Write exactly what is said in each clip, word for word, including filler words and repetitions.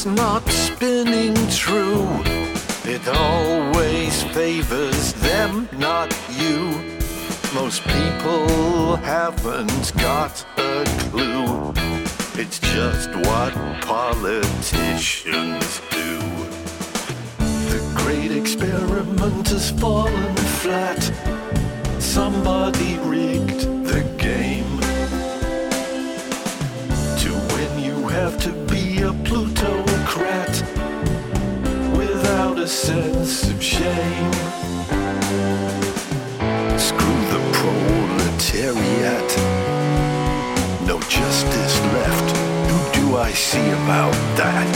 is not spinning true. It always favors them, not you. Most people haven't got a clue. It's just what politicians do. The great experiment has fallen flat. Somebody rigged the game. To win you have to be a plutocrat without a sense of shame. Screw the proletariat, no justice left. Who do I see about that?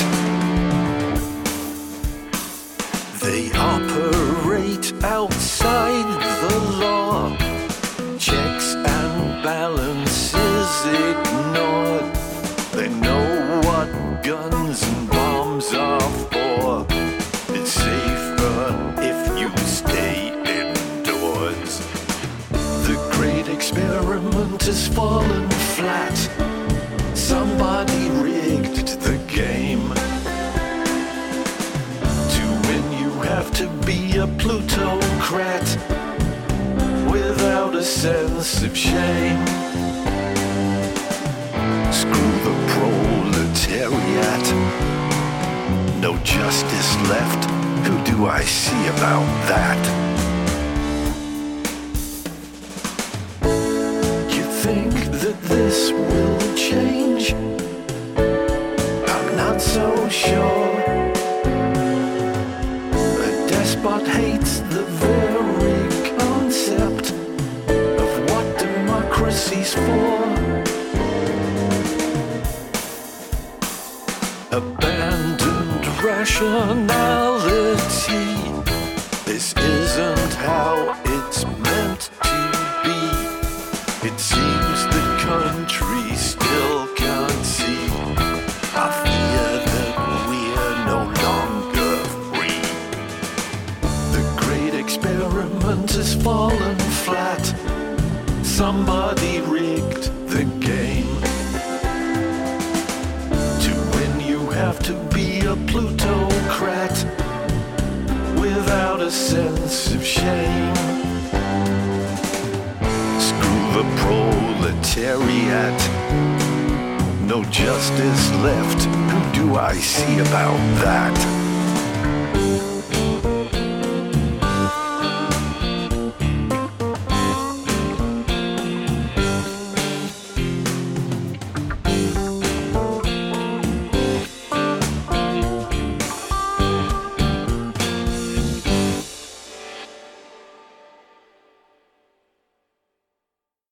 They operate outside the law, checks and balances ignored. They know what guns and bombs are for. It's safer if you stay indoors. The great experiment has fallen flat. Somebody rigged the game. To win you have to be a plutocrat without a sense of shame. Screw the proletariat, no justice left. Who do I see about that? You think that this will change? I'm not so sure. A despot hates the very concept of what democracy's for. Abandoned rationality. This isn't how it's meant to be. It seems the country still can't see. I fear that we're no longer free. The great experiment has fallen flat. Somebody rigged the game. To win you have to be a plutocrat without a sense of shame. Screw the proletariat, no justice left. Who do I see about that?